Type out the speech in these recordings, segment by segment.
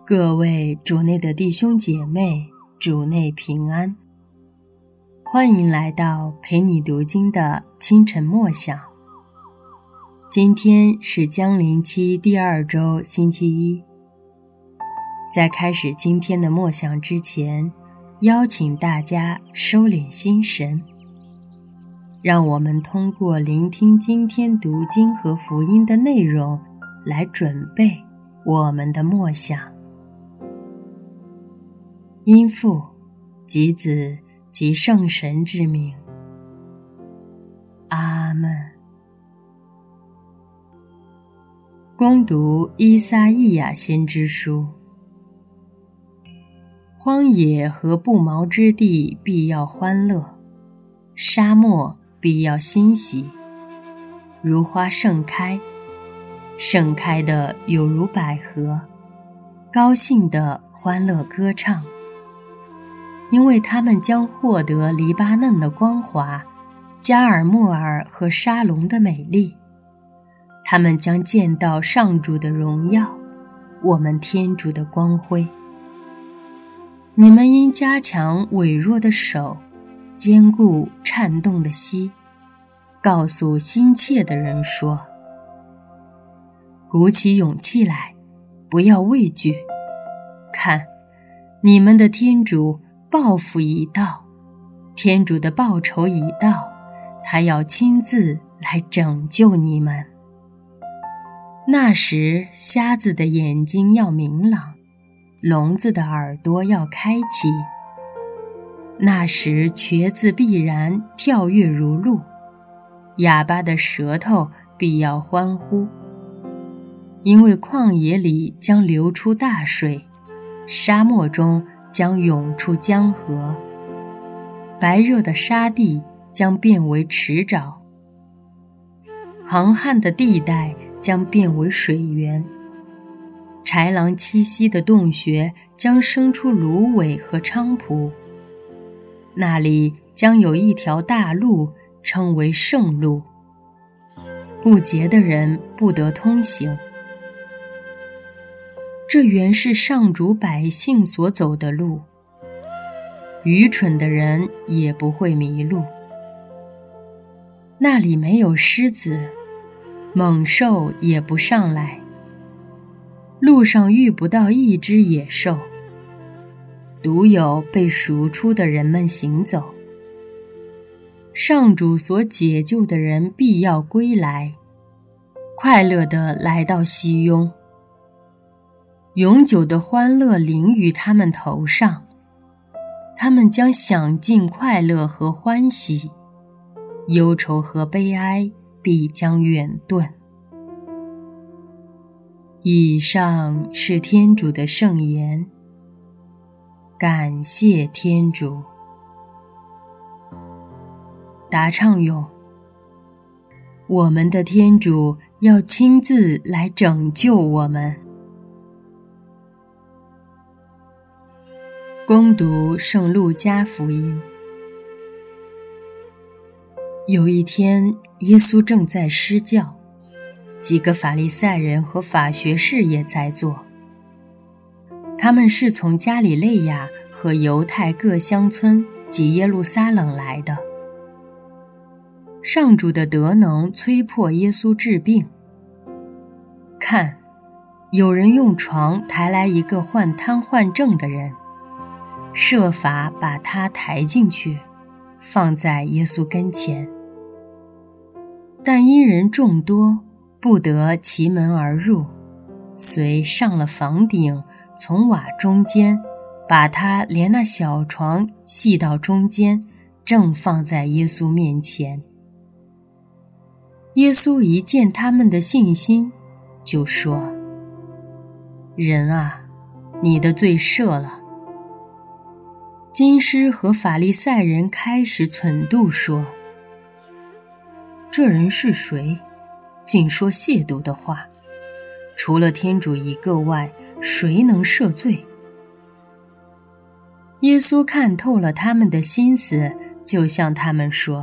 各位主内的弟兄姐妹，主内平安。欢迎来到陪你读经的清晨默想。今天是将临期第2周星期一。在开始今天的默想之前，邀请大家收敛心神，让我们通过聆听今天读经和福音的内容来准备我们的默想。因父及子及圣神之名，阿们。恭读依撒意亚先知书。荒野和不毛之地必要欢乐，沙漠必要欣喜，如花盛开，盛开的有如百合，高兴的欢乐歌唱。因为他们将获得黎巴嫩的光华，加尔默尔和沙龙的美丽。他们将见到上主的荣耀，我们天主的光辉。你们应加强痿弱的手，坚固颤动的膝，告诉心切的人说：鼓起勇气来，不要畏惧。看，你们的天主报复已到，天主的报酬已到，他要亲自来拯救你们。那时，瞎子的眼睛要明朗，聋子的耳朵要开启。那时，瘸子必然跳跃如鹿，哑巴的舌头必要欢呼。因为旷野里将流出大水，沙漠中将涌出江河，白热的沙地将变为池沼，杭旱的地带将变为水源，豺狼栖息的洞穴将生出芦苇和菖蒲。那里将有一条大路，称为圣路，不洁的人不得通行。这原是上主百姓所走的路，愚蠢的人也不会迷路。那里没有狮子，猛兽也不上来，路上遇不到一只野兽，独有被赎出的人们行走。上主所解救的人必要归来，快乐地来到西雍。永久的欢乐临于他们头上，他们将享尽快乐和欢喜，忧愁和悲哀必将远遁。以上是天主的圣言，感谢天主。答唱咏：我们的天主要亲自来拯救我们。恭读圣路加福音。有一天，耶稣正在施教，几个法利赛人和法学士也在座。他们是从加里肋亚和犹太各乡村及耶路撒冷来的。上主的德能催迫耶稣治病。看，有人用床抬来一个患瘫痪症的人，设法把他抬进去，放在耶稣跟前。但因人众多，不得其门而入，遂上了房顶，从瓦中间把他连那小床系到中间，正放在耶稣面前。耶稣一见他们的信心，就说：人啊，你的罪赦了。经师和法利赛人开始忖度说：这人是谁？竟说亵渎的话，除了天主一个外，谁能赦罪？耶稣看透了他们的心思，就向他们说：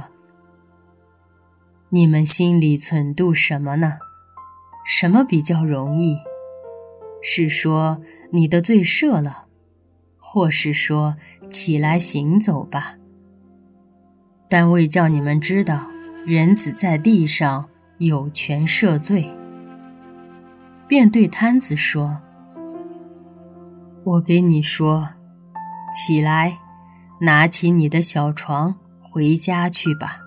你们心里忖度什么呢？什么比较容易？是说你的罪赦了，或是说起来行走吧。但为叫你们知道人子在地上有权赦罪，便对摊子说，我给你说，起来，拿起你的小床回家去吧。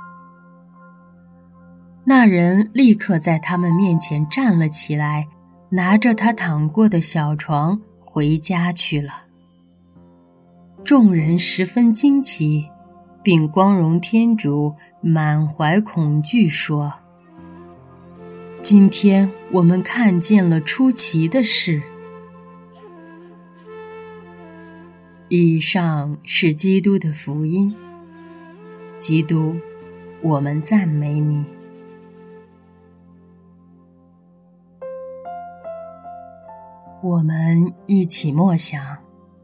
那人立刻在他们面前站了起来，拿着他躺过的小床回家去了。众人十分惊奇，并光荣天主，满怀恐惧说，今天我们看见了出奇的事。以上是基督的福音。基督，我们赞美你。我们一起默想。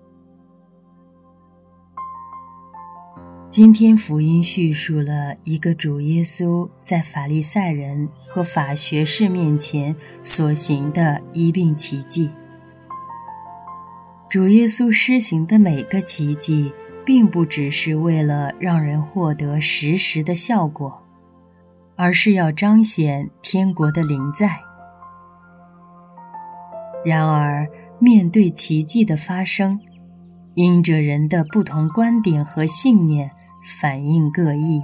今天福音叙述了一个主耶稣在法利赛人和法学士面前所行的医病奇迹。主耶稣施行的每个奇迹，并不只是为了让人获得实时的效果，而是要彰显天国的临在。然而，面对奇迹的发生，因着人的不同观点和信念，反应各异。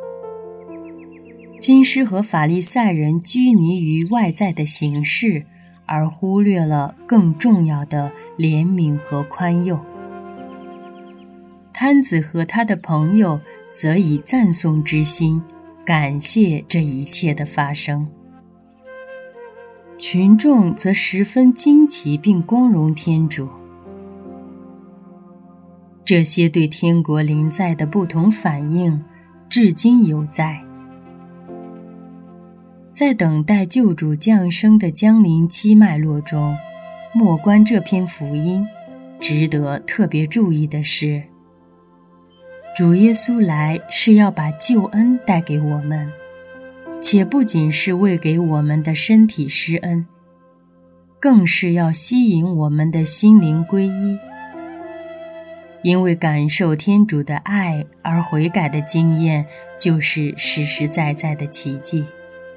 经师和法利赛人拘泥于外在的形式，而忽略了更重要的怜悯和宽宥。摊子和他的朋友则以赞颂之心，感谢这一切的发生。群众则十分惊奇并光荣天主。这些对天国临在的不同反应，至今犹在。在等待救主降生的降临期脉络中，默观这篇福音，值得特别注意的是，主耶稣来是要把救恩带给我们，且不仅是为给我们的身体施恩，更是要吸引我们的心灵归一。因为感受天主的爱而悔改的经验，就是实实在在的奇迹。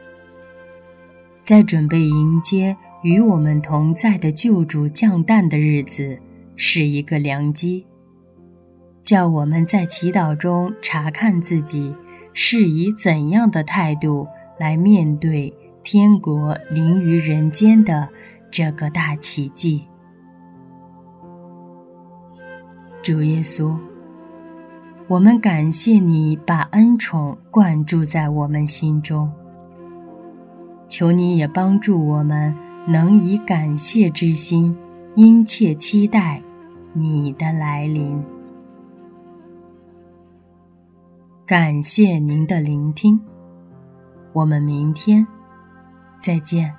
在准备迎接与我们同在的救主降诞的日子，是一个良机，叫我们在祈祷中查看自己是以怎样的态度来面对天国临于人间的这个大奇迹。主耶稣，我们感谢你把恩宠灌注在我们心中，求你也帮助我们能以感谢之心，殷切期待你的来临。感谢您的聆听，我们明天再见。